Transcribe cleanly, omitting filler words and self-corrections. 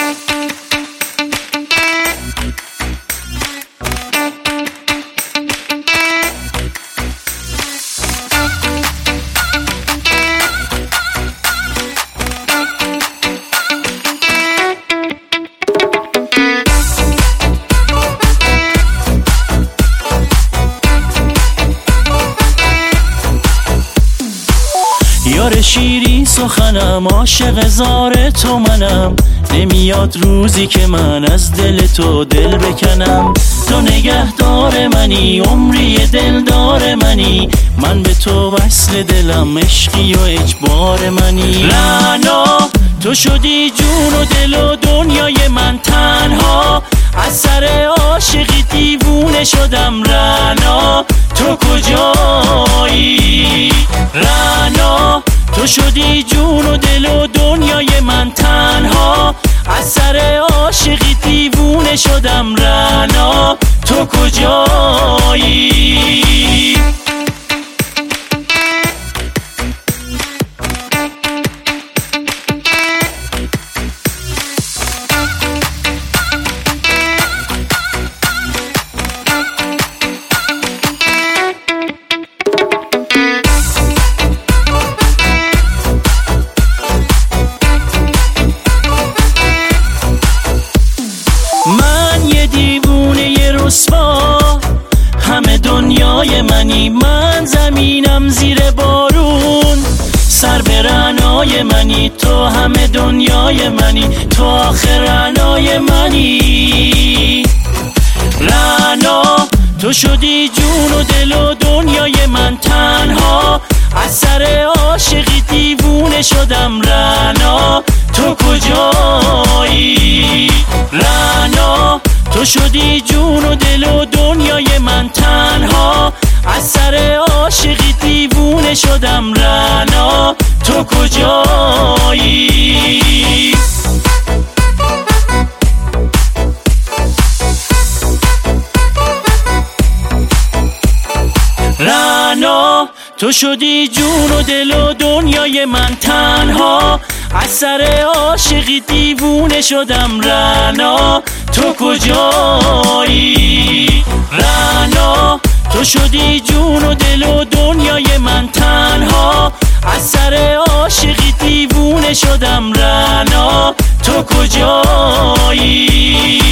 یار شیرین سخنم، عاشق زار تو منم. نمیاد روزی که من از دل تو دل بکنم. تو نگهدار منی، عمری دلدار منی. من به تو وصل دلم، عشقی و اجبار منی. رعنا تو شدی جون و دل و دنیای من تنها. از سر عاشقی دیوونه شدم. رعنا تو کجایی؟ رعنا تو شدی جون و دل و دنیای من تنها. از سر عاشقی دیوونه شدم. رعنا تو کجایی؟ رسوا همه دنیای منی. من زمینم زیر بارون، سر به رعنای منی. تو همه دنیای منی، تو آخر رعنای منی. رعنا تو شدی جون و دل و دنیای من تنها. از سر عاشقی دیوونه شدم. رعنا تو کجایی؟ رعنا تو شدی جون و دل و دنیای من تنها. از سر عاشقی دیوونه شدم. رعنا تو کجایی؟ رعنا تو شدی جون و دل و دنیای من تنها. از سر عاشقی دیوونه شدم. رعنا تو کجایی؟ رعنا تو شدی جون و دل و دنیای من تنها. از سر عاشقی دیوونه شدم. رعنا تو کجایی؟